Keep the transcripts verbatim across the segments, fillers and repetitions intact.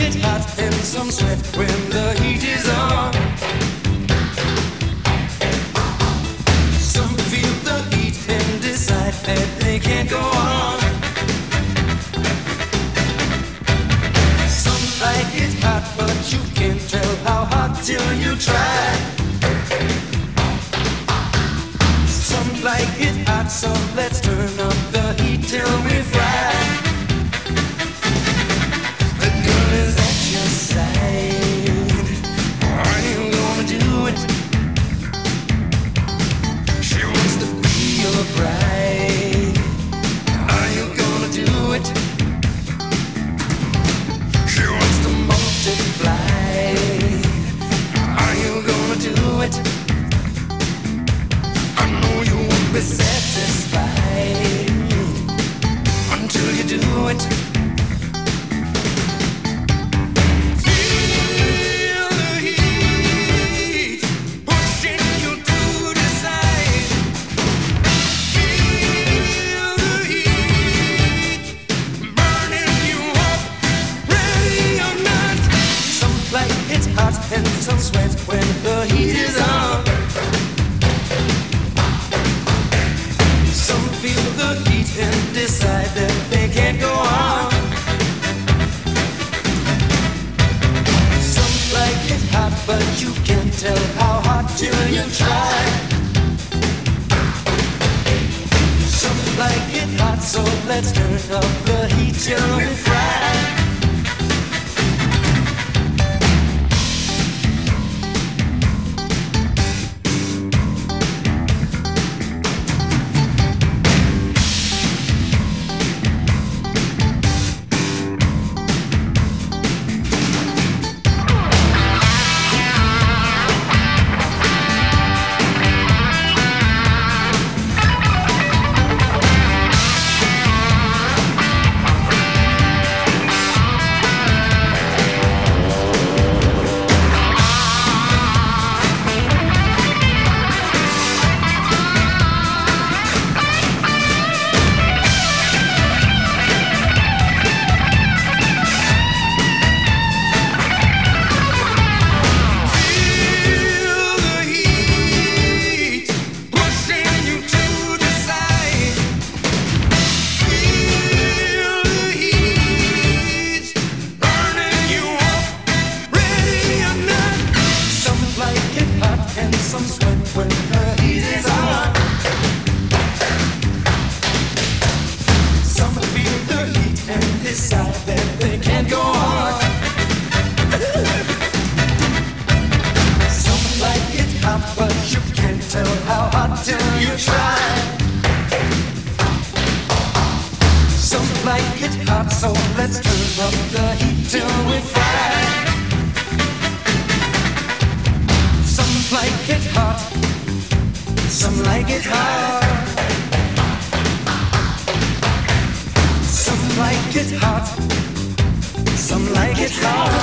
it hot and some sweat when the heat is on. Some feel the heat and decide that they can't go on. Some like it hot, but you can't tell how hot till you try. Some like it hot, so let's turn up the heat till we fry. The girl is at your side. Are you gonna do it? She wants to be your bride. Are you gonna do it? She wants to multiply. Are you gonna do it? I know you won't be satisfied until you do it. Feel the heat pushing you to decide. Feel the heat burning you up, ready or not. Some like it hot and some sweat when the heat is on. Some feel the heat and decide that they can't go on. Some like it hot, but you can't tell how hot till you try. Some like it hot, so let's turn up the heat till we fry. Some sweat when the heat is on. Some feel the heat and decide that they can't go on. Some like it hot, but you can't tell how hot till you try. Some like it hot, so let's turn up the heat till we fry. Some like it hot, some like it hot. Some like it hot, some like it hot.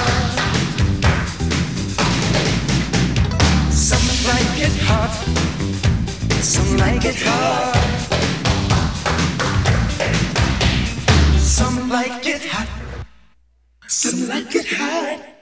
Some like it hot, some like it hot. Some like it hot, some like it hot.